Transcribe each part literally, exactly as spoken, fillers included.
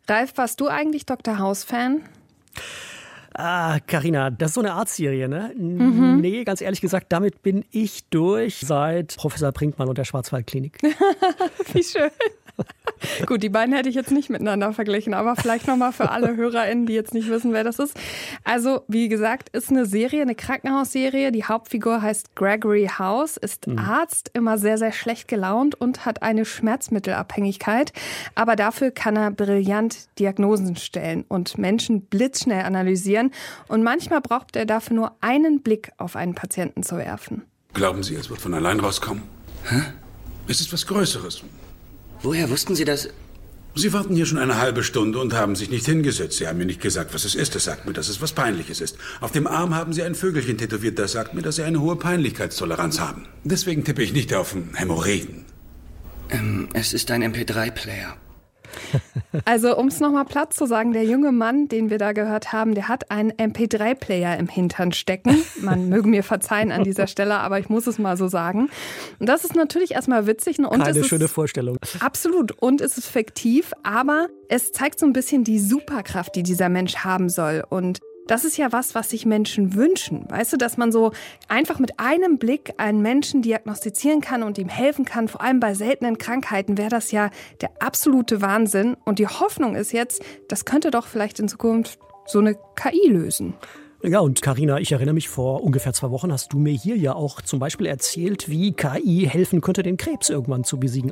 Ralf, warst du eigentlich Doktor House-Fan? Ah, Carina, das ist so eine Arztserie, ne? Mhm. Nee, ganz ehrlich gesagt, damit bin ich durch seit Professor Brinkmann und der Schwarzwaldklinik. Wie schön. Gut, die beiden hätte ich jetzt nicht miteinander verglichen, aber vielleicht nochmal für alle HörerInnen, die jetzt nicht wissen, wer das ist. Also, wie gesagt, ist eine Serie, eine Krankenhausserie. Die Hauptfigur heißt Gregory House, ist mhm. Arzt, immer sehr, sehr schlecht gelaunt und hat eine Schmerzmittelabhängigkeit. Aber dafür kann er brillant Diagnosen stellen und Menschen blitzschnell analysieren. Und manchmal braucht er dafür nur einen Blick auf einen Patienten zu werfen. Glauben Sie, es wird von allein rauskommen? Hä? Es ist was Größeres. Woher wussten Sie das? Sie warten hier schon eine halbe Stunde und haben sich nicht hingesetzt. Sie haben mir nicht gesagt, was es ist. Es sagt mir, dass es was Peinliches ist. Auf dem Arm haben Sie ein Vögelchen tätowiert. Das sagt mir, dass Sie eine hohe Peinlichkeitstoleranz haben. Deswegen tippe ich nicht auf Hämorrhoiden. Ähm, es ist ein M P drei Player. Also, um es nochmal platt zu sagen, der junge Mann, den wir da gehört haben, der hat einen M P drei Player im Hintern stecken. Man möge mir verzeihen an dieser Stelle, aber ich muss es mal so sagen. Und das ist natürlich erstmal witzig. Und Keine es schöne ist, Vorstellung. Absolut. Und es ist fiktiv, aber es zeigt so ein bisschen die Superkraft, die dieser Mensch haben soll. Und das ist ja was, was sich Menschen wünschen. Weißt du, dass man so einfach mit einem Blick einen Menschen diagnostizieren kann und ihm helfen kann. Vor allem bei seltenen Krankheiten wäre das ja der absolute Wahnsinn. Und die Hoffnung ist jetzt, das könnte doch vielleicht in Zukunft so eine K I lösen. Ja, und Carina, ich erinnere mich, vor ungefähr zwei Wochen hast du mir hier ja auch zum Beispiel erzählt, wie K I helfen könnte, den Krebs irgendwann zu besiegen.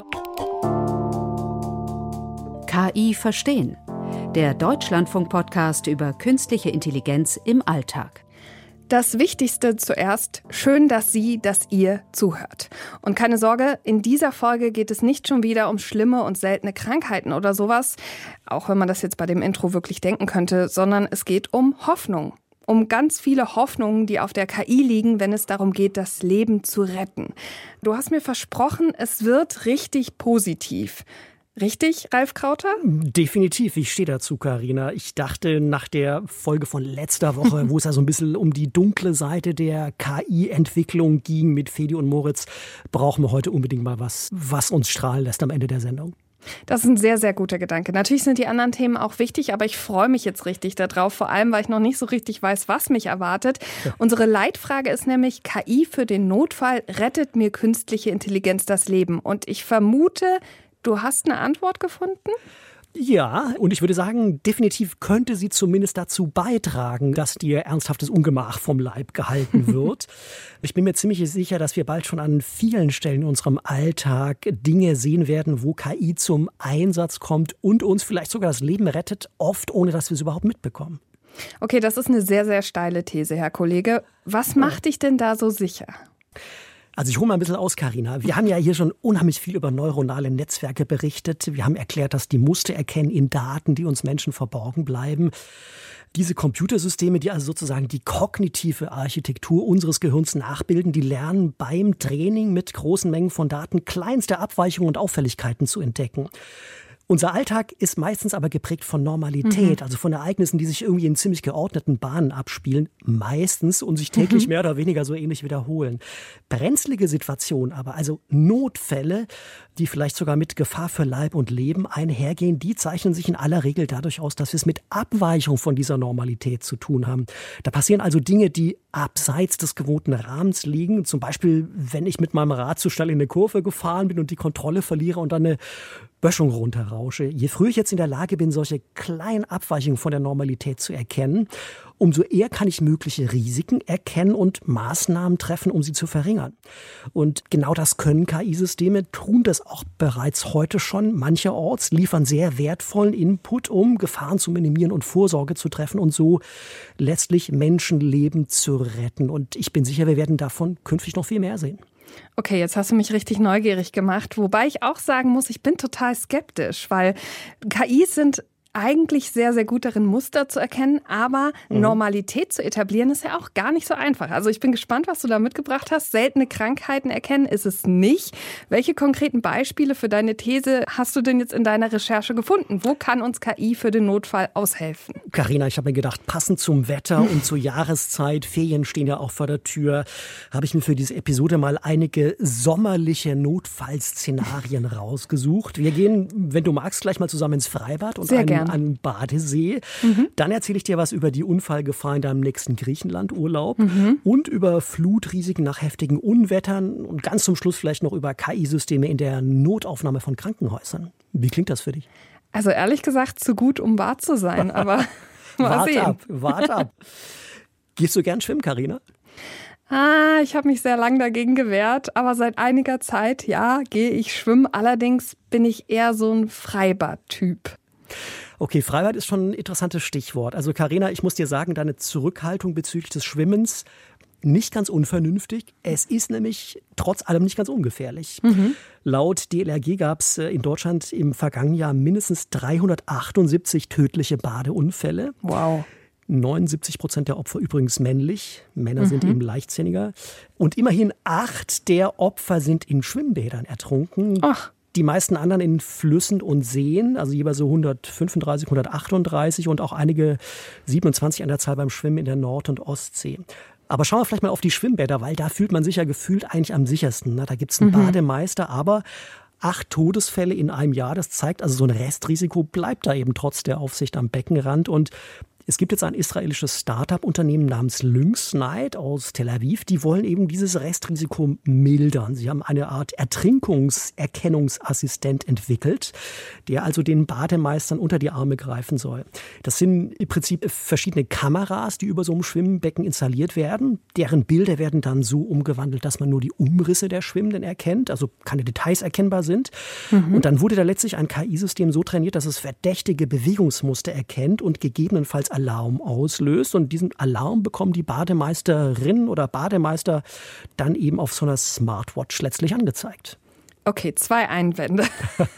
K I verstehen. Der Deutschlandfunk-Podcast über künstliche Intelligenz im Alltag. Das Wichtigste zuerst, schön, dass Sie, dass ihr zuhört. Und keine Sorge, in dieser Folge geht es nicht schon wieder um schlimme und seltene Krankheiten oder sowas, auch wenn man das jetzt bei dem Intro wirklich denken könnte, sondern es geht um Hoffnung. Um ganz viele Hoffnungen, die auf der K I liegen, wenn es darum geht, das Leben zu retten. Du hast mir versprochen, es wird richtig positiv. Richtig, Ralf Krauter? Definitiv, ich stehe dazu, Carina. Ich dachte nach der Folge von letzter Woche, wo es ja so ein bisschen um die dunkle Seite der K I-Entwicklung ging mit Fedi und Moritz, brauchen wir heute unbedingt mal was, was uns strahlen lässt am Ende der Sendung. Das ist ein sehr, sehr guter Gedanke. Natürlich sind die anderen Themen auch wichtig, aber ich freue mich jetzt richtig darauf, vor allem, weil ich noch nicht so richtig weiß, was mich erwartet. Ja. Unsere Leitfrage ist nämlich, K I für den Notfall, rettet mir künstliche Intelligenz das Leben? Und ich vermute, du hast eine Antwort gefunden? Ja, und ich würde sagen, definitiv könnte sie zumindest dazu beitragen, dass dir ernsthaftes Ungemach vom Leib gehalten wird. Ich bin mir ziemlich sicher, dass wir bald schon an vielen Stellen in unserem Alltag Dinge sehen werden, wo K I zum Einsatz kommt und uns vielleicht sogar das Leben rettet, oft ohne dass wir es überhaupt mitbekommen. Okay, das ist eine sehr, sehr steile These, Herr Kollege. Was macht dich denn da so sicher? Also ich hole mal ein bisschen aus, Carina. Wir haben ja hier schon unheimlich viel über neuronale Netzwerke berichtet. Wir haben erklärt, dass die Muster erkennen in Daten, die uns Menschen verborgen bleiben. Diese Computersysteme, die also sozusagen die kognitive Architektur unseres Gehirns nachbilden, die lernen beim Training mit großen Mengen von Daten kleinste Abweichungen und Auffälligkeiten zu entdecken. Unser Alltag ist meistens aber geprägt von Normalität, mhm. also von Ereignissen, die sich irgendwie in ziemlich geordneten Bahnen abspielen, meistens und sich täglich mhm. mehr oder weniger so ähnlich wiederholen. Brenzlige Situationen aber, also Notfälle, die vielleicht sogar mit Gefahr für Leib und Leben einhergehen, die zeichnen sich in aller Regel dadurch aus, dass wir es mit Abweichung von dieser Normalität zu tun haben. Da passieren also Dinge, die abseits des gewohnten Rahmens liegen. Zum Beispiel, wenn ich mit meinem Rad zu schnell in eine Kurve gefahren bin und die Kontrolle verliere und dann eine Böschung runterrausche. Je früher ich jetzt in der Lage bin, solche kleinen Abweichungen von der Normalität zu erkennen, umso eher kann ich mögliche Risiken erkennen und Maßnahmen treffen, um sie zu verringern. Und genau das können K I-Systeme, tun das auch bereits heute schon. Mancherorts liefern sehr wertvollen Input, um Gefahren zu minimieren und Vorsorge zu treffen und so letztlich Menschenleben zu retten. Und ich bin sicher, wir werden davon künftig noch viel mehr sehen. Okay, jetzt hast du mich richtig neugierig gemacht, wobei ich auch sagen muss, ich bin total skeptisch, weil K Is sind eigentlich sehr, sehr gut darin, Muster zu erkennen, aber mhm. Normalität zu etablieren ist ja auch gar nicht so einfach. Also ich bin gespannt, was du da mitgebracht hast. Seltene Krankheiten erkennen ist es nicht. Welche konkreten Beispiele für deine These hast du denn jetzt in deiner Recherche gefunden? Wo kann uns K I für den Notfall aushelfen? Carina, ich habe mir gedacht, passend zum Wetter und zur Jahreszeit, Ferien stehen ja auch vor der Tür, habe ich mir für diese Episode mal einige sommerliche Notfallszenarien rausgesucht. Wir gehen, wenn du magst, gleich mal zusammen ins Freibad und sehr einen gerne. an. an Badesee. Mhm. Dann erzähle ich dir was über die Unfallgefahr in deinem nächsten Griechenland-Urlaub mhm. und über Flutrisiken nach heftigen Unwettern und ganz zum Schluss vielleicht noch über K I-Systeme in der Notaufnahme von Krankenhäusern. Wie klingt das für dich? Also ehrlich gesagt, zu gut, um wahr zu sein, aber mal wart sehen. ab, wart ab. Gehst du gern schwimmen, Carina? Ah, ich habe mich sehr lang dagegen gewehrt, aber seit einiger Zeit, ja, gehe ich schwimmen. Allerdings bin ich eher so ein Freibad-Typ. Okay, Freibad ist schon ein interessantes Stichwort. Also Carina, ich muss dir sagen, deine Zurückhaltung bezüglich des Schwimmens nicht ganz unvernünftig. Es ist nämlich trotz allem nicht ganz ungefährlich. Mhm. Laut D L R G gab es in Deutschland im vergangenen Jahr mindestens dreihundertachtundsiebzig tödliche Badeunfälle. Wow. neunundsiebzig Prozent der Opfer übrigens männlich. Männer mhm. sind eben leichtsinniger. Und immerhin acht der Opfer sind in Schwimmbädern ertrunken. Ach. Die meisten anderen in Flüssen und Seen, also jeweils so hundertfünfunddreißig, hundertachtunddreißig und auch einige siebenundzwanzig an der Zahl beim Schwimmen in der Nord- und Ostsee. Aber schauen wir vielleicht mal auf die Schwimmbäder, weil da fühlt man sich ja gefühlt eigentlich am sichersten. Da gibt es einen mhm. Bademeister, aber acht Todesfälle in einem Jahr, das zeigt, also so ein Restrisiko bleibt da eben trotz der Aufsicht am Beckenrand. Und es gibt jetzt ein israelisches Start-up-Unternehmen namens Lynx-Night aus Tel Aviv. Die wollen eben dieses Restrisiko mildern. Sie haben eine Art Ertrinkungserkennungsassistent entwickelt, der also den Bademeistern unter die Arme greifen soll. Das sind im Prinzip verschiedene Kameras, die über so einem Schwimmbecken installiert werden. Deren Bilder werden dann so umgewandelt, dass man nur die Umrisse der Schwimmenden erkennt, also keine Details erkennbar sind. Mhm. Und dann wurde da letztlich ein K I-System so trainiert, dass es verdächtige Bewegungsmuster erkennt und gegebenenfalls Alarm auslöst. Und diesen Alarm bekommen die Bademeisterin oder Bademeister dann eben auf so einer Smartwatch letztlich angezeigt. Okay, zwei Einwände.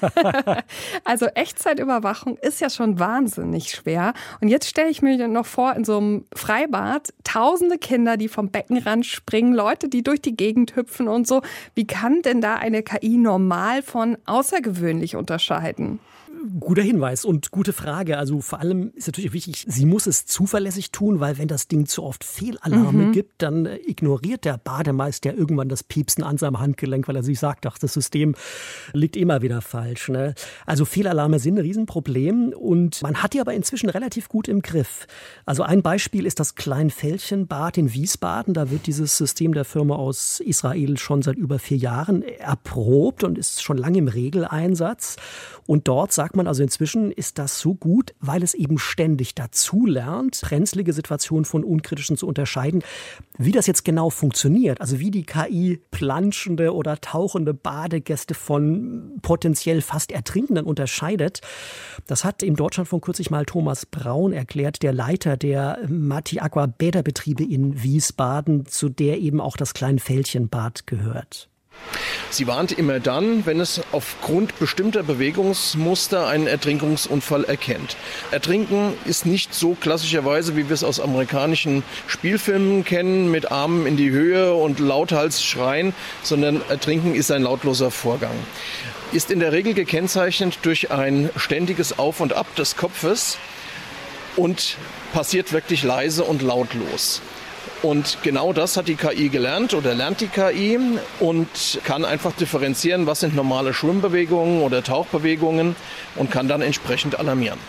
Also Echtzeitüberwachung ist ja schon wahnsinnig schwer. Und jetzt stelle ich mir noch vor, in so einem Freibad, tausende Kinder, die vom Beckenrand springen, Leute, die durch die Gegend hüpfen und so. Wie kann denn da eine K I normal von außergewöhnlich unterscheiden? Guter Hinweis und gute Frage. Also vor allem ist natürlich wichtig, sie muss es zuverlässig tun, weil wenn das Ding zu oft Fehlalarme mhm. gibt, dann ignoriert der Bademeister irgendwann das Piepsen an seinem Handgelenk, weil er sich sagt, ach, das System liegt immer wieder falsch. Ne? Also Fehlalarme sind ein Riesenproblem und man hat die aber inzwischen relativ gut im Griff. Also ein Beispiel ist das Kleinfeldchenbad in Wiesbaden. Da wird dieses System der Firma aus Israel schon seit über vier Jahren erprobt und ist schon lange im Regeleinsatz. Und dort sagt man also inzwischen, ist das so gut, weil es eben ständig dazu lernt, brenzlige Situationen von unkritischen zu unterscheiden. Wie das jetzt genau funktioniert, also wie die K I planschende oder tauchende Badegäste von potenziell fast Ertrinkenden unterscheidet, das hat im Deutschlandfunk kürzlich mal Thomas Braun erklärt, der Leiter der Mati Aqua Bäderbetriebe in Wiesbaden, zu der eben auch das Kleinfeldchenbad gehört. Sie warnt immer dann, wenn es aufgrund bestimmter Bewegungsmuster einen Ertrinkungsunfall erkennt. Ertrinken ist nicht so klassischerweise, wie wir es aus amerikanischen Spielfilmen kennen, mit Armen in die Höhe und lauthals schreien, sondern Ertrinken ist ein lautloser Vorgang. Ist in der Regel gekennzeichnet durch ein ständiges Auf und Ab des Kopfes und passiert wirklich leise und lautlos. Und genau das hat die K I gelernt oder lernt die K I und kann einfach differenzieren, was sind normale Schwimmbewegungen oder Tauchbewegungen und kann dann entsprechend alarmieren.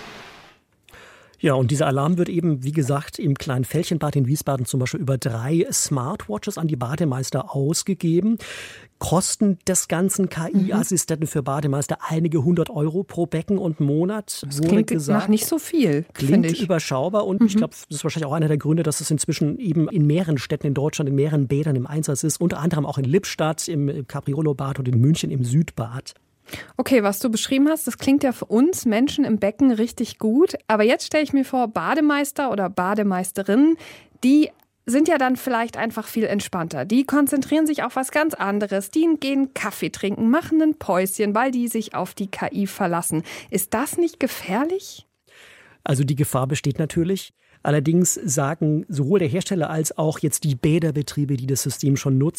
Ja, und dieser Alarm wird eben, wie gesagt, im Kleinfeldchenbad in Wiesbaden zum Beispiel über drei Smartwatches an die Bademeister ausgegeben. Kosten des ganzen K I-Assistenten für Bademeister einige hundert Euro pro Becken und Monat. Das klingt gesagt, nach nicht so viel, klingt ich. überschaubar und mhm. ich glaube, das ist wahrscheinlich auch einer der Gründe, dass es inzwischen eben in mehreren Städten in Deutschland, in mehreren Bädern im Einsatz ist, unter anderem auch in Lippstadt, im Capriolo-Bad und in München im Südbad. Okay, was du beschrieben hast, das klingt ja für uns Menschen im Becken richtig gut. Aber jetzt stelle ich mir vor, Bademeister oder Bademeisterinnen, die sind ja dann vielleicht einfach viel entspannter. Die konzentrieren sich auf was ganz anderes. Die gehen Kaffee trinken, machen ein Päuschen, weil die sich auf die K I verlassen. Ist das nicht gefährlich? Also die Gefahr besteht natürlich. Allerdings sagen sowohl der Hersteller als auch jetzt die Bäderbetriebe, die das System schon nutzen,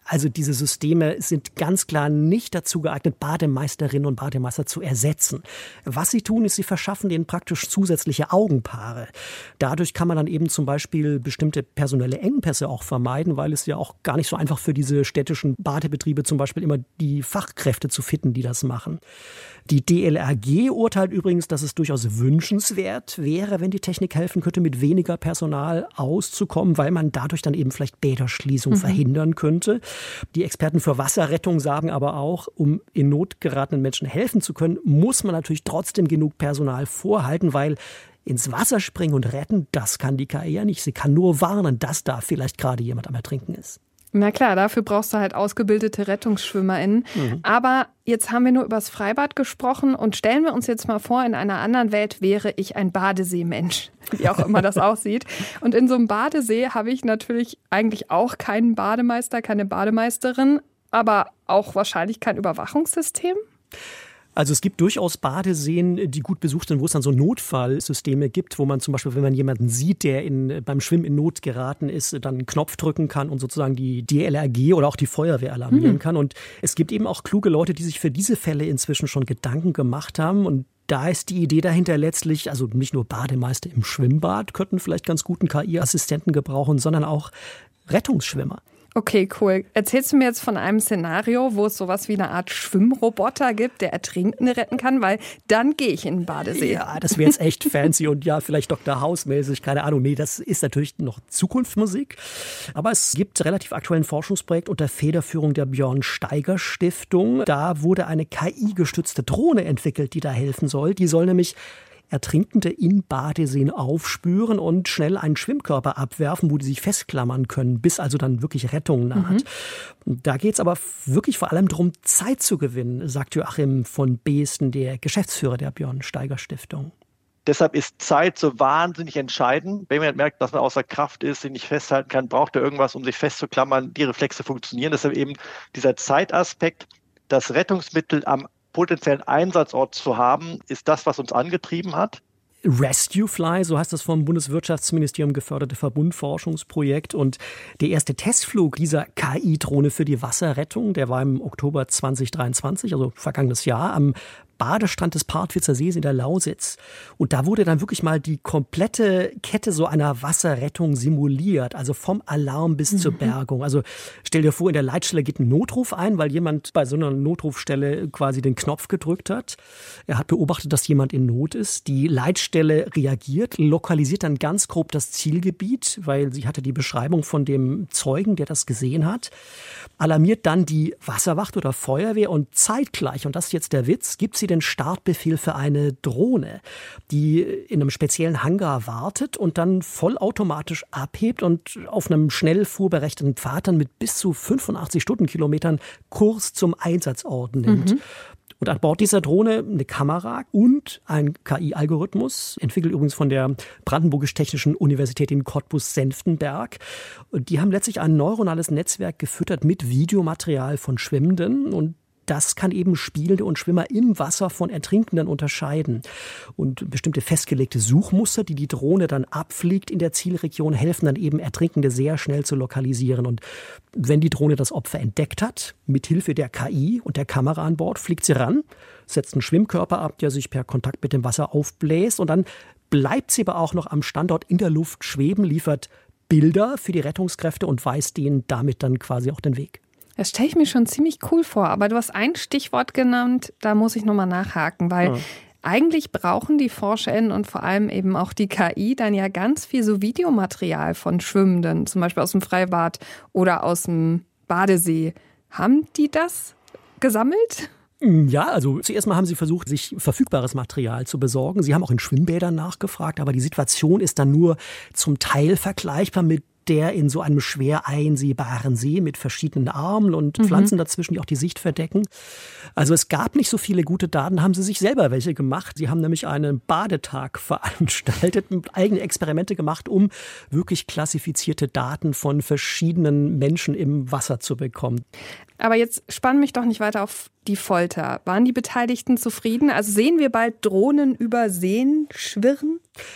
Also diese Systeme sind ganz klar nicht dazu geeignet, Bademeisterinnen und Bademeister zu ersetzen. Was sie tun, ist, sie verschaffen denen praktisch zusätzliche Augenpaare. Dadurch kann man dann eben zum Beispiel bestimmte personelle Engpässe auch vermeiden, weil es ja auch gar nicht so einfach für diese städtischen Badebetriebe zum Beispiel immer die Fachkräfte zu finden, die das machen. Die D L R G urteilt übrigens, dass es durchaus wünschenswert wäre, wenn die Technik helfen könnte, mit weniger Personal auszukommen, weil man dadurch dann eben vielleicht Bäderschließung mhm. verhindern könnte. Die Experten für Wasserrettung sagen aber auch, um in Not geratenen Menschen helfen zu können, muss man natürlich trotzdem genug Personal vorhalten, weil ins Wasser springen und retten, das kann die K I ja nicht. Sie kann nur warnen, dass da vielleicht gerade jemand am Ertrinken ist. Na klar, dafür brauchst du halt ausgebildete RettungsschwimmerInnen. Mhm. Aber jetzt haben wir nur über das Freibad gesprochen und stellen wir uns jetzt mal vor, in einer anderen Welt wäre ich ein Badeseemensch, wie auch immer das aussieht. Und in so einem Badesee habe ich natürlich eigentlich auch keinen Bademeister, keine Bademeisterin, aber auch wahrscheinlich kein Überwachungssystem. Also es gibt durchaus Badeseen, die gut besucht sind, wo es dann so Notfallsysteme gibt, wo man zum Beispiel, wenn man jemanden sieht, der in, beim Schwimmen in Not geraten ist, dann einen Knopf drücken kann und sozusagen die D L R G oder auch die Feuerwehr alarmieren mhm. kann. Und es gibt eben auch kluge Leute, die sich für diese Fälle inzwischen schon Gedanken gemacht haben. Und da ist die Idee dahinter letztlich, also nicht nur Bademeister im Schwimmbad könnten vielleicht ganz guten K I-Assistenten gebrauchen, sondern auch Rettungsschwimmer. Okay, cool. Erzählst du mir jetzt von einem Szenario, wo es sowas wie eine Art Schwimmroboter gibt, der Ertrinkende retten kann? Weil dann gehe ich in den Badesee. Ja, das wäre jetzt echt fancy und ja, vielleicht Doktor House-mäßig, keine Ahnung. Nee, das ist natürlich noch Zukunftsmusik. Aber es gibt relativ aktuellen Forschungsprojekt unter Federführung der Björn Steiger Stiftung. Da wurde eine K I-gestützte Drohne entwickelt, die da helfen soll. Die soll nämlich Ertrinkende in Badeseen aufspüren und schnell einen Schwimmkörper abwerfen, wo die sich festklammern können, bis also dann wirklich Rettung naht. Mhm. Da geht es aber wirklich vor allem darum, Zeit zu gewinnen, sagt Joachim von Beesten, der Geschäftsführer der Björn Steiger Stiftung. Deshalb ist Zeit so wahnsinnig entscheidend. Wenn man merkt, dass man außer Kraft ist, sich nicht festhalten kann, braucht er irgendwas, um sich festzuklammern. Die Reflexe funktionieren. Deshalb eben dieser Zeitaspekt, das Rettungsmittel am potenziellen Einsatzort zu haben, ist das, was uns angetrieben hat. RescueFly, so heißt das vom Bundeswirtschaftsministerium geförderte Verbundforschungsprojekt. Und der erste Testflug dieser K I-Drohne für die Wasserrettung, der war im Oktober zwanzig dreiundzwanzig, also vergangenes Jahr, am Badestrand des Partwitzer Sees in der Lausitz. Und da wurde dann wirklich mal die komplette Kette so einer Wasserrettung simuliert, also vom Alarm bis mhm. zur Bergung. Also stell dir vor, in der Leitstelle geht ein Notruf ein, weil jemand bei so einer Notrufstelle quasi den Knopf gedrückt hat. Er hat beobachtet, dass jemand in Not ist. Die Leitstelle reagiert, lokalisiert dann ganz grob das Zielgebiet, weil sie hatte die Beschreibung von dem Zeugen, der das gesehen hat, alarmiert dann die Wasserwacht oder Feuerwehr und zeitgleich, und das ist jetzt der Witz, gibt sie den Startbefehl für eine Drohne, die in einem speziellen Hangar wartet und dann vollautomatisch abhebt und auf einem schnell fuhrberechtigten Pfad dann mit bis zu fünfundachtzig Stundenkilometern Kurs zum Einsatzort nimmt. Mhm. Und an Bord dieser Drohne eine Kamera und ein K I-Algorithmus, entwickelt übrigens von der Brandenburgisch-Technischen Universität in Cottbus-Senftenberg. Die haben letztlich ein neuronales Netzwerk gefüttert mit Videomaterial von Schwimmenden, und das kann eben Spielende und Schwimmer im Wasser von Ertrinkenden unterscheiden. Und bestimmte festgelegte Suchmuster, die die Drohne dann abfliegt in der Zielregion, helfen dann eben Ertrinkende sehr schnell zu lokalisieren. Und wenn die Drohne das Opfer entdeckt hat, mithilfe der K I und der Kamera an Bord, fliegt sie ran, setzt einen Schwimmkörper ab, der sich per Kontakt mit dem Wasser aufbläst, und dann bleibt sie aber auch noch am Standort in der Luft schweben, liefert Bilder für die Rettungskräfte und weist denen damit dann quasi auch den Weg. Das stelle ich mir schon ziemlich cool vor, aber du hast ein Stichwort genannt, da muss ich nochmal nachhaken, weil ja. eigentlich brauchen die ForscherInnen und vor allem eben auch die K I dann ja ganz viel so Videomaterial von Schwimmenden, zum Beispiel aus dem Freibad oder aus dem Badesee. Haben die das gesammelt? Ja, also zuerst mal haben sie versucht, sich verfügbares Material zu besorgen. Sie haben auch in Schwimmbädern nachgefragt, aber die Situation ist dann nur zum Teil vergleichbar mit der in so einem schwer einsehbaren See mit verschiedenen Armen und mhm. Pflanzen dazwischen, die auch die Sicht verdecken. Also es gab nicht so viele gute Daten, haben sie sich selber welche gemacht. Sie haben nämlich einen Badetag veranstaltet, eigene Experimente gemacht, um wirklich klassifizierte Daten von verschiedenen Menschen im Wasser zu bekommen. Aber jetzt spann mich doch nicht weiter auf die Folter. Waren die Beteiligten zufrieden? Also sehen wir bald Drohnen über Seen schwirren?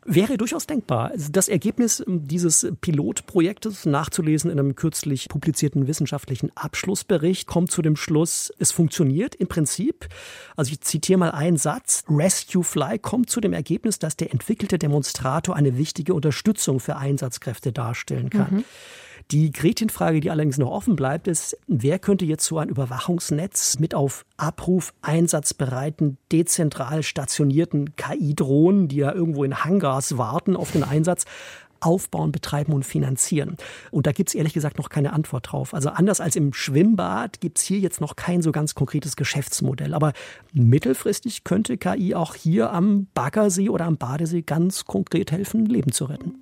Wäre durchaus denkbar. Das Ergebnis dieses Pilotprojektes, nachzulesen in einem kürzlich publizierten wissenschaftlichen Abschlussbericht, kommt zu dem Schluss, es funktioniert im Prinzip. Also ich zitiere mal einen Satz. Rescue Fly kommt zu dem Ergebnis, dass der entwickelte Demonstrator eine wichtige Unterstützung für Einsatzkräfte darstellen kann. Mhm. Die Gretchenfrage, die allerdings noch offen bleibt, ist, wer könnte jetzt so ein Überwachungsnetz mit auf Abruf einsatzbereiten, dezentral stationierten K I-Drohnen, die ja irgendwo in Hangars warten auf den Einsatz, aufbauen, betreiben und finanzieren? Und da gibt es ehrlich gesagt noch keine Antwort drauf. Also anders als im Schwimmbad gibt es hier jetzt noch kein so ganz konkretes Geschäftsmodell. Aber mittelfristig könnte K I auch hier am Baggersee oder am Badesee ganz konkret helfen, Leben zu retten.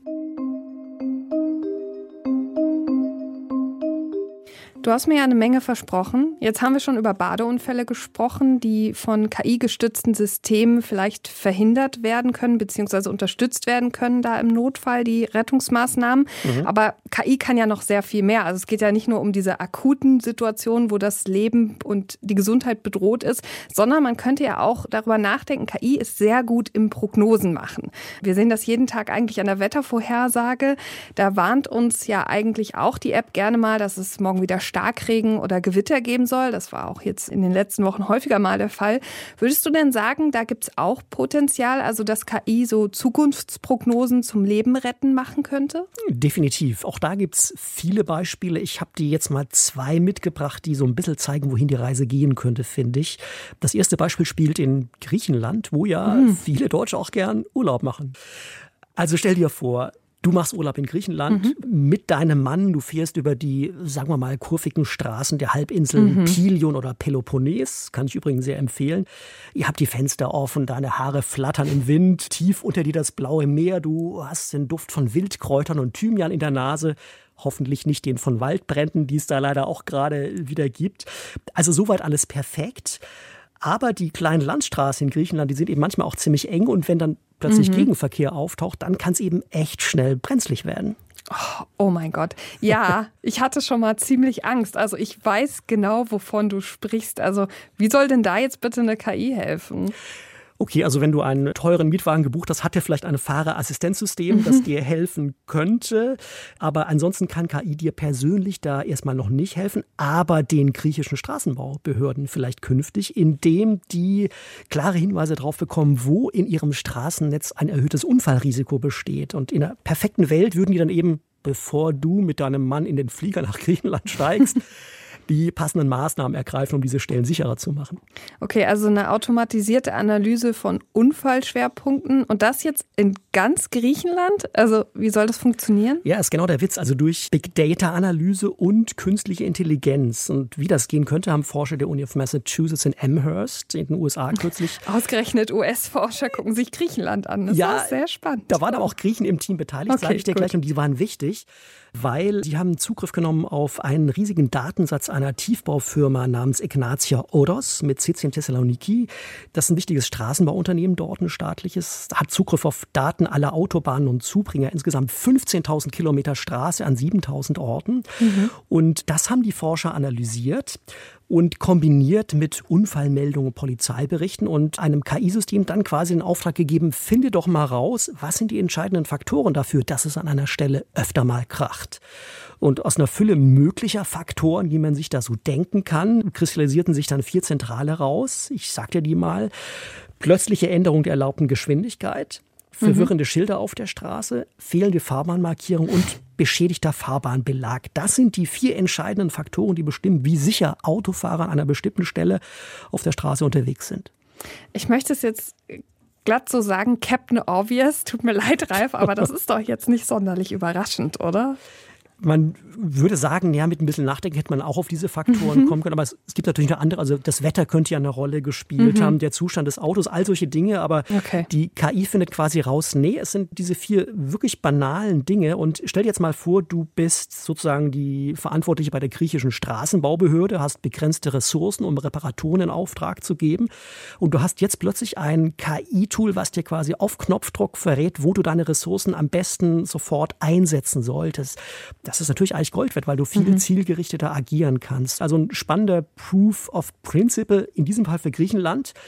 Du hast mir ja eine Menge versprochen. Jetzt haben wir schon über Badeunfälle gesprochen, die von K I-gestützten Systemen vielleicht verhindert werden können, beziehungsweise unterstützt werden können, da im Notfall die Rettungsmaßnahmen. Mhm. Aber K I kann ja noch sehr viel mehr. Also es geht ja nicht nur um diese akuten Situationen, wo das Leben und die Gesundheit bedroht ist, sondern man könnte ja auch darüber nachdenken, K I ist sehr gut im Prognosen machen. Wir sehen das jeden Tag eigentlich an der Wettervorhersage. Da warnt uns ja eigentlich auch die App gerne mal, dass es morgen wieder Starkregen oder Gewitter geben soll. Das war auch jetzt in den letzten Wochen häufiger mal der Fall. Würdest du denn sagen, da gibt es auch Potenzial, also dass K I so Zukunftsprognosen zum Leben retten machen könnte? Definitiv. Auch da gibt es viele Beispiele. Ich habe dir jetzt mal zwei mitgebracht, die so ein bisschen zeigen, wohin die Reise gehen könnte, finde ich. Das erste Beispiel spielt in Griechenland, wo ja mhm. viele Deutsche auch gern Urlaub machen. Also stell dir vor, du machst Urlaub in Griechenland mhm. mit deinem Mann. Du fährst über die, sagen wir mal, kurvigen Straßen der Halbinseln mhm. Pilion oder Peloponnes. Kann ich übrigens sehr empfehlen. Ihr habt die Fenster offen, deine Haare flattern im Wind. Tief unter dir das blaue Meer. Du hast den Duft von Wildkräutern und Thymian in der Nase. Hoffentlich nicht den von Waldbränden, die es da leider auch gerade wieder gibt. Also soweit alles perfekt. Aber die kleinen Landstraßen in Griechenland, die sind eben manchmal auch ziemlich eng. Und wenn dann plötzlich mhm. Gegenverkehr auftaucht, dann kann es eben echt schnell brenzlig werden. Oh, oh mein Gott. Ja, ich hatte schon mal ziemlich Angst. Also ich weiß genau, wovon du sprichst. Also wie soll denn da jetzt bitte eine K I helfen? Okay, also wenn du einen teuren Mietwagen gebucht hast, hat der vielleicht ein Fahrerassistenzsystem, mhm. das dir helfen könnte. Aber ansonsten kann K I dir persönlich da erstmal noch nicht helfen, aber den griechischen Straßenbaubehörden vielleicht künftig, indem die klare Hinweise darauf bekommen, wo in ihrem Straßennetz ein erhöhtes Unfallrisiko besteht. Und in einer perfekten Welt würden die dann eben, bevor du mit deinem Mann in den Flieger nach Griechenland steigst, die passenden Maßnahmen ergreifen, um diese Stellen sicherer zu machen. Okay, also eine automatisierte Analyse von Unfallschwerpunkten und das jetzt in ganz Griechenland? Also wie soll das funktionieren? Ja, ist genau der Witz. Also durch Big-Data-Analyse und künstliche Intelligenz. Und wie das gehen könnte, haben Forscher der Uni of Massachusetts in Amherst in den U S A kürzlich. Ausgerechnet U S-Forscher gucken sich Griechenland an. Das ja, ist sehr spannend. Da waren aber auch Griechen im Team beteiligt, okay, sage ich dir gut. gleich. Und die waren wichtig, weil sie haben Zugriff genommen auf einen riesigen Datensatz einer Tiefbaufirma namens Ignatia Odos mit Sitz in Thessaloniki. Das ist ein wichtiges Straßenbauunternehmen dort, ein staatliches, hat Zugriff auf Daten aller Autobahnen und Zubringer, insgesamt fünfzehntausend Kilometer Straße an siebentausend Orten. Mhm. Und das haben die Forscher analysiert und kombiniert mit Unfallmeldungen, Polizeiberichten und einem K I-System dann quasi den Auftrag gegeben, finde doch mal raus, was sind die entscheidenden Faktoren dafür, dass es an einer Stelle öfter mal kracht. Und aus einer Fülle möglicher Faktoren, die man sich da so denken kann, kristallisierten sich dann vier Zentrale raus. Ich sag dir die mal. Plötzliche Änderung der erlaubten Geschwindigkeit, verwirrende mhm. Schilder auf der Straße, fehlende Fahrbahnmarkierung und beschädigter Fahrbahnbelag. Das sind die vier entscheidenden Faktoren, die bestimmen, wie sicher Autofahrer an einer bestimmten Stelle auf der Straße unterwegs sind. Ich möchte es jetzt glatt so sagen, Captain Obvious, tut mir leid, Ralf, aber das ist doch jetzt nicht sonderlich überraschend, oder? Man würde sagen, ja, mit ein bisschen Nachdenken hätte man auch auf diese Faktoren mhm. kommen können. Aber es, es gibt natürlich noch andere. Also das Wetter könnte ja eine Rolle gespielt mhm. haben, der Zustand des Autos, all solche Dinge. Aber okay. die K I findet quasi raus, nee, es sind diese vier wirklich banalen Dinge. Und stell dir jetzt mal vor, du bist sozusagen die Verantwortliche bei der griechischen Straßenbaubehörde, hast begrenzte Ressourcen, um Reparaturen in Auftrag zu geben. Und du hast jetzt plötzlich ein K I-Tool, was dir quasi auf Knopfdruck verrät, wo du deine Ressourcen am besten sofort einsetzen solltest. Das ist natürlich eigentlich Gold wert, weil du viel mhm. zielgerichteter agieren kannst. Also ein spannender Proof of Principle, in diesem Fall für Griechenland.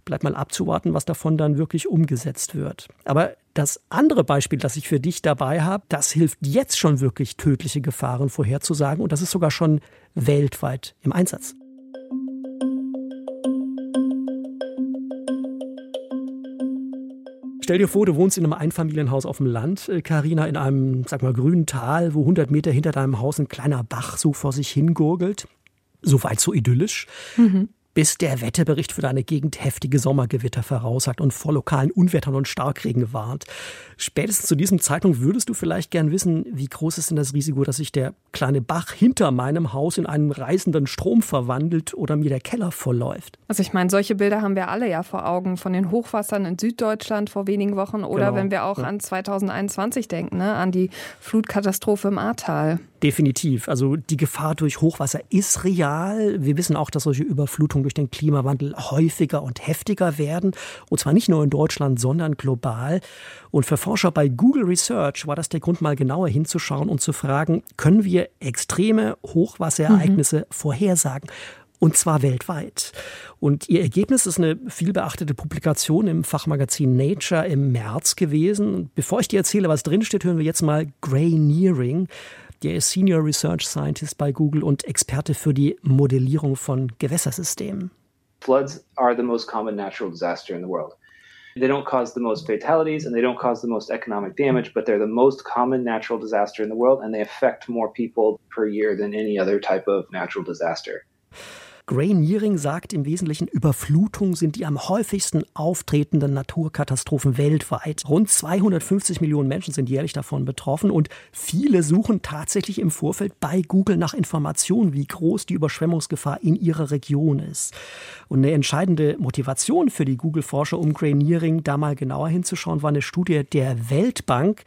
Bleibt mal abzuwarten, was davon dann wirklich umgesetzt wird. Aber das andere Beispiel, das ich für dich dabei habe, das hilft jetzt schon wirklich, tödliche Gefahren vorherzusagen. Und das ist sogar schon weltweit im Einsatz. Stell dir vor, du wohnst in einem Einfamilienhaus auf dem Land, Carina, in einem, sag mal, grünen Tal, wo hundert Meter hinter deinem Haus ein kleiner Bach so vor sich hingurgelt. Soweit so idyllisch. Mhm. Bis der Wetterbericht für deine Gegend heftige Sommergewitter voraussagt und vor lokalen Unwettern und Starkregen warnt. Spätestens zu diesem Zeitpunkt würdest du vielleicht gern wissen, wie groß ist denn das Risiko, dass sich der kleine Bach hinter meinem Haus in einen reißenden Strom verwandelt oder mir der Keller vollläuft. Also ich meine, solche Bilder haben wir alle ja vor Augen, von den Hochwassern in Süddeutschland vor wenigen Wochen oder genau. Wenn wir auch ja. an zweitausendeinundzwanzig denken, ne, an die Flutkatastrophe im Ahrtal. Definitiv. Also die Gefahr durch Hochwasser ist real. Wir wissen auch, dass solche Überflutungen durch den Klimawandel häufiger und heftiger werden. Und zwar nicht nur in Deutschland, sondern global. Und für Forscher bei Google Research war das der Grund, mal genauer hinzuschauen und zu fragen, können wir extreme Hochwasserereignisse mhm. vorhersagen? Und zwar weltweit. Und ihr Ergebnis ist eine vielbeachtete Publikation im Fachmagazin Nature im März gewesen. Und bevor ich dir erzähle, was drinsteht, hören wir jetzt mal Gray Nearing. Der ist Senior Research Scientist bei Google und Experte für die Modellierung von Gewässersystemen. Floods are the most common natural disaster in the world. They don't cause the most fatalities and they don't cause the most economic damage, but they're the most common natural disaster in the world and they affect more people per year than any other type of natural disaster. Gray Nearing sagt im Wesentlichen, Überflutungen sind die am häufigsten auftretenden Naturkatastrophen weltweit. Rund zweihundertfünfzig Millionen Menschen sind jährlich davon betroffen und viele suchen tatsächlich im Vorfeld bei Google nach Informationen, wie groß die Überschwemmungsgefahr in ihrer Region ist. Und eine entscheidende Motivation für die Google-Forscher, um Gray Nearing da mal genauer hinzuschauen, war eine Studie der Weltbank,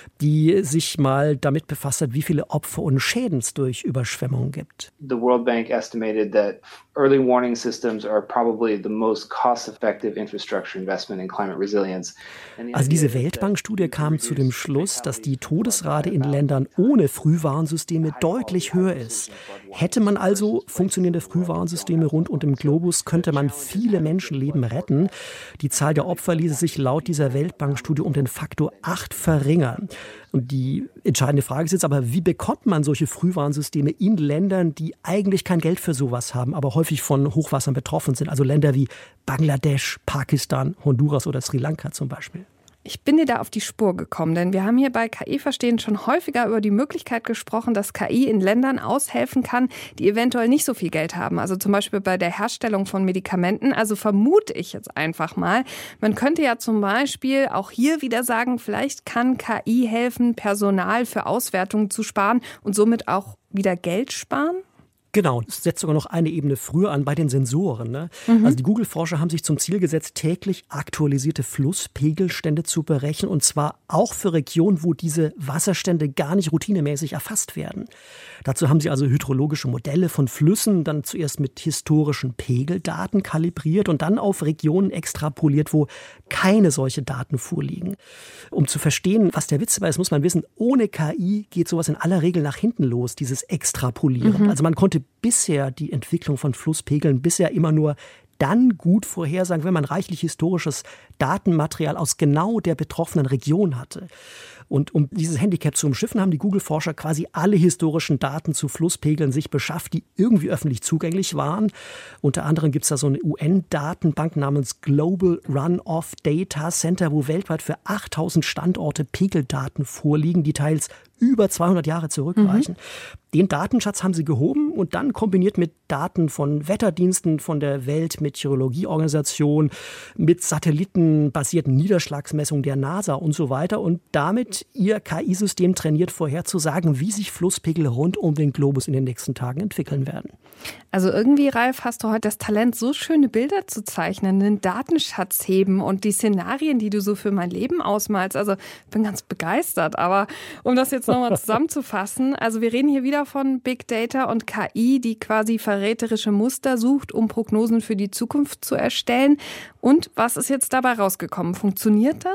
die sich mal damit befasst hat, wie viele Opfer und Schäden es durch Überschwemmungen gibt. The World Bank estimated that early warning systems are probably the most cost-effective infrastructure investment in climate resilience. Also diese Weltbankstudie kam zu dem Schluss, dass die Todesrate in Ländern ohne Frühwarnsysteme deutlich höher ist. Hätte man also funktionierende Frühwarnsysteme rund um den Globus, könnte man viele Menschenleben retten. Die Zahl der Opfer ließe sich laut dieser Weltbankstudie um den Faktor acht verringern. Und die entscheidende Frage ist jetzt aber, wie bekommt man solche Frühwarnsysteme in Ländern, die eigentlich kein Geld für sowas haben, aber häufig von Hochwassern betroffen sind? Also Länder wie Bangladesch, Pakistan, Honduras oder Sri Lanka zum Beispiel. Ich bin dir da auf die Spur gekommen, denn wir haben hier bei K I Verstehen schon häufiger über die Möglichkeit gesprochen, dass K I in Ländern aushelfen kann, die eventuell nicht so viel Geld haben. Also zum Beispiel bei der Herstellung von Medikamenten. Also vermute ich jetzt einfach mal, man könnte ja zum Beispiel auch hier wieder sagen, vielleicht kann K I helfen, Personal für Auswertungen zu sparen und somit auch wieder Geld sparen? Genau, es setzt sogar noch eine Ebene früher an bei den Sensoren. Ne? Mhm. Also die Google-Forscher haben sich zum Ziel gesetzt, täglich aktualisierte Flusspegelstände zu berechnen und zwar auch für Regionen, wo diese Wasserstände gar nicht routinemäßig erfasst werden. Dazu haben sie also hydrologische Modelle von Flüssen dann zuerst mit historischen Pegeldaten kalibriert und dann auf Regionen extrapoliert, wo keine solche Daten vorliegen. Um zu verstehen, was der Witz dabei ist, muss man wissen, ohne K I geht sowas in aller Regel nach hinten los, dieses Extrapolieren. Mhm. Also man konnte bisher die Entwicklung von Flusspegeln bisher immer nur dann gut vorhersagen, wenn man reichlich historisches Datenmaterial aus genau der betroffenen Region hatte. Und um dieses Handicap zu umschiffen, haben die Google-Forscher quasi alle historischen Daten zu Flusspegeln sich beschafft, die irgendwie öffentlich zugänglich waren. Unter anderem gibt es da so eine U N-Datenbank namens Global Runoff Data Center, wo weltweit für achttausend Standorte Pegeldaten vorliegen, die teils über zweihundert Jahre zurückreichen. Mhm. Den Datenschatz haben sie gehoben und dann kombiniert mit Daten von Wetterdiensten, von der Weltmeteorologieorganisation, mit satellitenbasierten Niederschlagsmessungen der NASA und so weiter und damit ihr K I-System trainiert, vorherzusagen, wie sich Flusspegel rund um den Globus in den nächsten Tagen entwickeln werden. Also irgendwie, Ralf, hast du heute das Talent, so schöne Bilder zu zeichnen, den Datenschatz heben und die Szenarien, die du so für mein Leben ausmalst. Also ich bin ganz begeistert, aber um das jetzt nochmal zusammenzufassen, also wir reden hier wieder von Big Data und K I, die quasi verräterische Muster sucht, um Prognosen für die Zukunft zu erstellen. Und was ist jetzt dabei rausgekommen? Funktioniert das?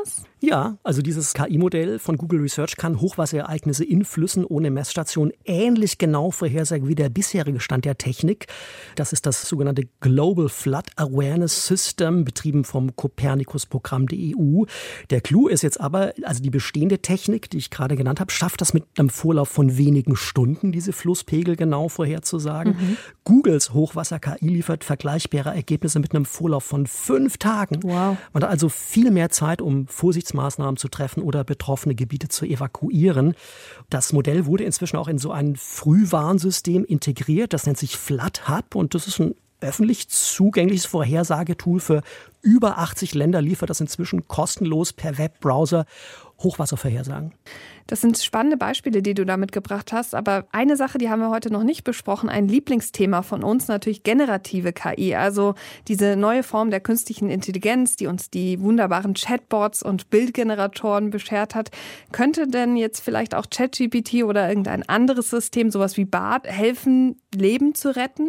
Ja, also dieses K I-Modell von Google Research kann Hochwasserereignisse in Flüssen ohne Messstation ähnlich genau vorhersagen wie der bisherige Stand der Technik. Das ist das sogenannte Global Flood Awareness System, betrieben vom Copernicus-Programm der E U. Der Clou ist jetzt aber, also die bestehende Technik, die ich gerade genannt habe, schafft das mit einem Vorlauf von wenigen Stunden, diese Flusspegel genau vorherzusagen. Mhm. Googles Hochwasser-K I liefert vergleichbare Ergebnisse mit einem Vorlauf von fünf Tagen. Wow. Man hat also viel mehr Zeit, um Vorsichtsmaßnahmen zu treffen oder betroffene Gebiete zu evakuieren. Das Modell wurde inzwischen auch in so ein Frühwarnsystem integriert. Das nennt sich Flood Hub und das ist ein öffentlich zugängliches Vorhersagetool für über achtzig Länder, liefert das inzwischen kostenlos per Webbrowser Hochwasservorhersagen. Das sind spannende Beispiele, die du da mitgebracht hast. Aber eine Sache, die haben wir heute noch nicht besprochen, ein Lieblingsthema von uns, natürlich generative K I. Also diese neue Form der künstlichen Intelligenz, die uns die wunderbaren Chatbots und Bildgeneratoren beschert hat. Könnte denn jetzt vielleicht auch ChatGPT oder irgendein anderes System, sowas wie Bard, helfen, Leben zu retten?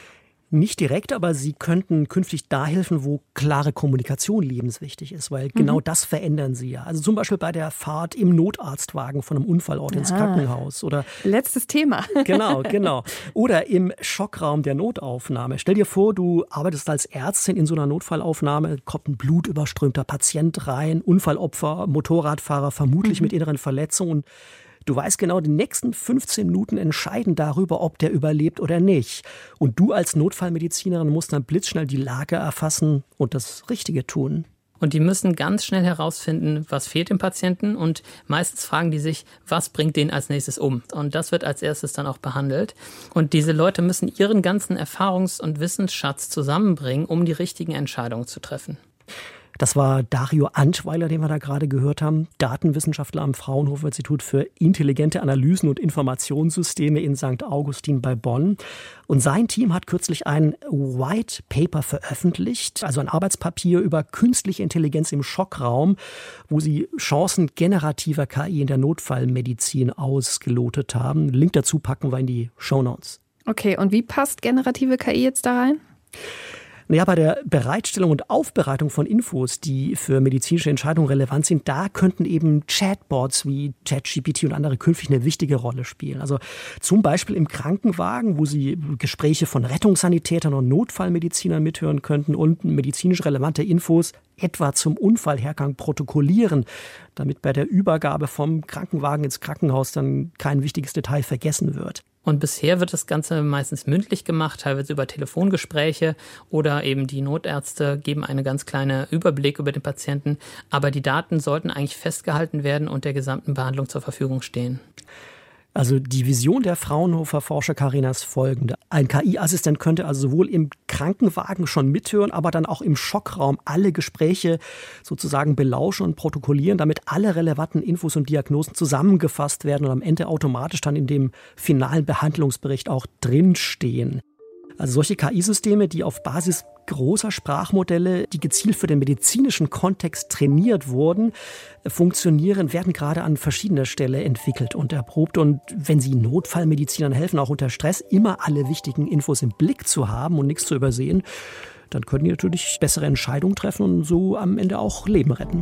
Nicht direkt, aber sie könnten künftig da helfen, wo klare Kommunikation lebenswichtig ist, weil genau mhm. das verändern sie ja. Also zum Beispiel bei der Fahrt im Notarztwagen von einem Unfallort ins ah, Krankenhaus. Oder letztes Thema. Genau, genau. Oder im Schockraum der Notaufnahme. Stell dir vor, du arbeitest als Ärztin in so einer Notfallaufnahme, kommt ein blutüberströmter Patient rein, Unfallopfer, Motorradfahrer, vermutlich mhm. mit inneren Verletzungen. Du weißt genau, die nächsten fünfzehn Minuten entscheiden darüber, ob der überlebt oder nicht. Und du als Notfallmedizinerin musst dann blitzschnell die Lage erfassen und das Richtige tun. Und die müssen ganz schnell herausfinden, was fehlt dem Patienten. Und meistens fragen die sich, was bringt den als nächstes um? Und das wird als erstes dann auch behandelt. Und diese Leute müssen ihren ganzen Erfahrungs- und Wissensschatz zusammenbringen, um die richtigen Entscheidungen zu treffen. Das war Dario Antweiler, den wir da gerade gehört haben, Datenwissenschaftler am Fraunhofer-Institut für intelligente Analysen und Informationssysteme in Sankt Augustin bei Bonn. Und sein Team hat kürzlich ein White Paper veröffentlicht, also ein Arbeitspapier über künstliche Intelligenz im Schockraum, wo sie Chancen generativer K I in der Notfallmedizin ausgelotet haben. Link dazu packen wir in die Shownotes. Okay, und wie passt generative K I jetzt da rein? Naja, bei der Bereitstellung und Aufbereitung von Infos, die für medizinische Entscheidungen relevant sind, da könnten eben Chatbots wie ChatGPT und andere künftig eine wichtige Rolle spielen. Also zum Beispiel im Krankenwagen, wo sie Gespräche von Rettungssanitätern und Notfallmedizinern mithören könnten und medizinisch relevante Infos etwa zum Unfallhergang protokollieren, damit bei der Übergabe vom Krankenwagen ins Krankenhaus dann kein wichtiges Detail vergessen wird. Und bisher wird das Ganze meistens mündlich gemacht, teilweise über Telefongespräche oder eben die Notärzte geben einen ganz kleinen Überblick über den Patienten. Aber die Daten sollten eigentlich festgehalten werden und der gesamten Behandlung zur Verfügung stehen. Also die Vision der Fraunhofer-Forscher Carina ist folgende. Ein K I-Assistent könnte also sowohl im Krankenwagen schon mithören, aber dann auch im Schockraum alle Gespräche sozusagen belauschen und protokollieren, damit alle relevanten Infos und Diagnosen zusammengefasst werden und am Ende automatisch dann in dem finalen Behandlungsbericht auch drinstehen. Also solche K I-Systeme, die auf Basis großer Sprachmodelle, die gezielt für den medizinischen Kontext trainiert wurden, funktionieren, werden gerade an verschiedener Stelle entwickelt und erprobt. Und wenn sie Notfallmedizinern helfen, auch unter Stress immer alle wichtigen Infos im Blick zu haben und nichts zu übersehen, dann können die natürlich bessere Entscheidungen treffen und so am Ende auch Leben retten.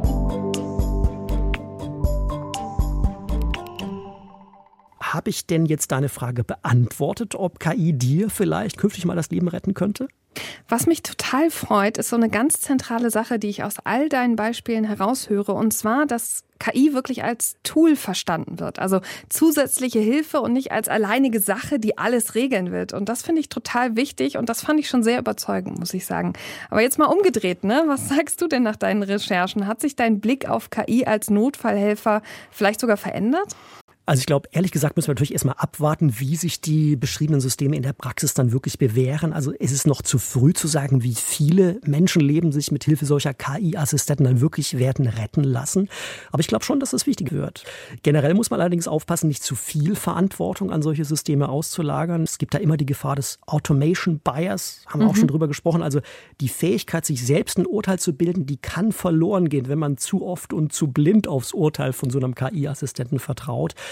Habe ich denn jetzt deine Frage beantwortet, ob K I dir vielleicht künftig mal das Leben retten könnte? Was mich total freut, ist so eine ganz zentrale Sache, die ich aus all deinen Beispielen heraushöre. Und zwar, dass K I wirklich als Tool verstanden wird. Also zusätzliche Hilfe und nicht als alleinige Sache, die alles regeln wird. Und das finde ich total wichtig und das fand ich schon sehr überzeugend, muss ich sagen. Aber jetzt mal umgedreht, ne? Was sagst du denn nach deinen Recherchen? Hat sich dein Blick auf K I als Notfallhelfer vielleicht sogar verändert? Also ich glaube, ehrlich gesagt müssen wir natürlich erstmal abwarten, wie sich die beschriebenen Systeme in der Praxis dann wirklich bewähren. Also es ist noch zu früh zu sagen, wie viele Menschenleben sich mit Hilfe solcher K I-Assistenten dann wirklich werden retten lassen. Aber ich glaube schon, dass es wichtig wird. Generell muss man allerdings aufpassen, nicht zu viel Verantwortung an solche Systeme auszulagern. Es gibt da immer die Gefahr des Automation Bias, haben wir mhm. auch schon drüber gesprochen. Also die Fähigkeit, sich selbst ein Urteil zu bilden, die kann verloren gehen, wenn man zu oft und zu blind aufs Urteil von so einem K I-Assistenten vertraut.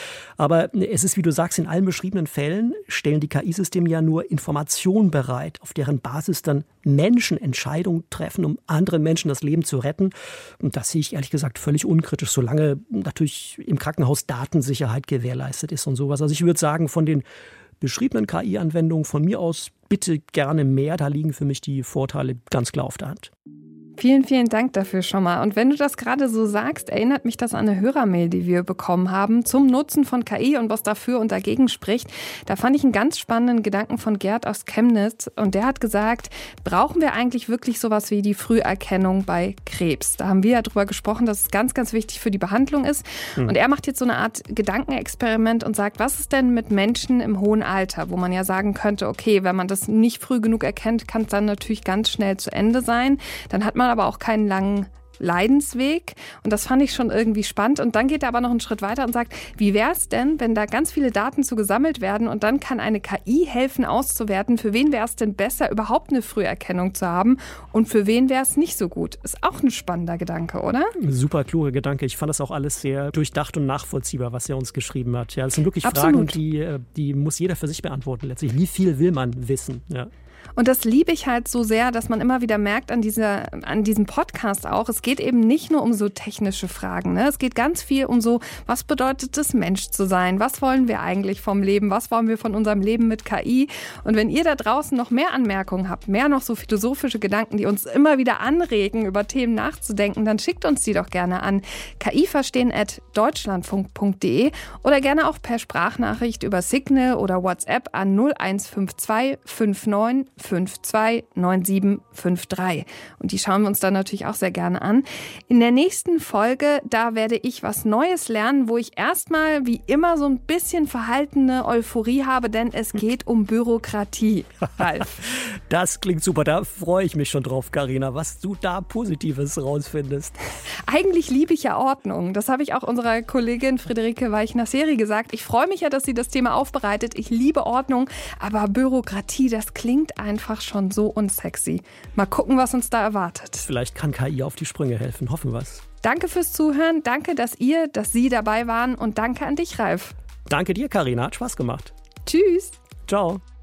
Aber es ist, wie du sagst, in allen beschriebenen Fällen stellen die K I-Systeme ja nur Informationen bereit, auf deren Basis dann Menschen Entscheidungen treffen, um anderen Menschen das Leben zu retten. Und das sehe ich ehrlich gesagt völlig unkritisch, solange natürlich im Krankenhaus Datensicherheit gewährleistet ist und sowas. Also ich würde sagen, von den beschriebenen K I-Anwendungen von mir aus bitte gerne mehr. Da liegen für mich die Vorteile ganz klar auf der Hand. Vielen, vielen Dank dafür schon mal. Und wenn du das gerade so sagst, erinnert mich das an eine Hörermail, die wir bekommen haben zum Nutzen von K I und was dafür und dagegen spricht. Da fand ich einen ganz spannenden Gedanken von Gerd aus Chemnitz. Und der hat gesagt, brauchen wir eigentlich wirklich sowas wie die Früherkennung bei Krebs? Da haben wir ja drüber gesprochen, dass es ganz, ganz wichtig für die Behandlung ist. Mhm. Und er macht jetzt so eine Art Gedankenexperiment und sagt, was ist denn mit Menschen im hohen Alter, wo man ja sagen könnte, okay, wenn man das nicht früh genug erkennt, kann es dann natürlich ganz schnell zu Ende sein. Dann hat man aber auch keinen langen Leidensweg. Und das fand ich schon irgendwie spannend. Und dann geht er aber noch einen Schritt weiter und sagt, wie wäre es denn, wenn da ganz viele Daten zu gesammelt werden und dann kann eine K I helfen auszuwerten, für wen wäre es denn besser, überhaupt eine Früherkennung zu haben und für wen wäre es nicht so gut. Ist auch ein spannender Gedanke, oder? Super kluger Gedanke. Ich fand das auch alles sehr durchdacht und nachvollziehbar, was er uns geschrieben hat. Ja, das sind wirklich Absolut. Fragen, die, die muss jeder für sich beantworten letztlich. Wie viel will man wissen? Ja. Und das liebe ich halt so sehr, dass man immer wieder merkt an, dieser, an diesem Podcast auch, es geht eben nicht nur um so technische Fragen. Ne? Es geht ganz viel um so, was bedeutet es, Mensch zu sein? Was wollen wir eigentlich vom Leben? Was wollen wir von unserem Leben mit K I? Und wenn ihr da draußen noch mehr Anmerkungen habt, mehr noch so philosophische Gedanken, die uns immer wieder anregen, über Themen nachzudenken, dann schickt uns die doch gerne an ki verstehen at deutschlandfunk punkt de oder gerne auch per Sprachnachricht über Signal oder WhatsApp an null eins fünf zwei fünf neun fünf zwei neun sieben fünf drei. Und die schauen wir uns dann natürlich auch sehr gerne an. In der nächsten Folge, da werde ich was Neues lernen, wo ich erstmal wie immer so ein bisschen verhaltene Euphorie habe, denn es geht um Bürokratie. Ralf. Das klingt super, da freue ich mich schon drauf, Carina, was du da Positives rausfindest. Eigentlich liebe ich ja Ordnung. Das habe ich auch unserer Kollegin Friederike Weichner-Seri gesagt. Ich freue mich ja, dass sie das Thema aufbereitet. Ich liebe Ordnung, aber Bürokratie, das klingt einfach schon so unsexy. Mal gucken, was uns da erwartet. Vielleicht kann K I auf die Sprünge helfen, hoffen wir es. Danke fürs Zuhören, danke, dass ihr, dass Sie dabei waren und danke an dich, Ralf. Danke dir, Carina, hat Spaß gemacht. Tschüss. Ciao.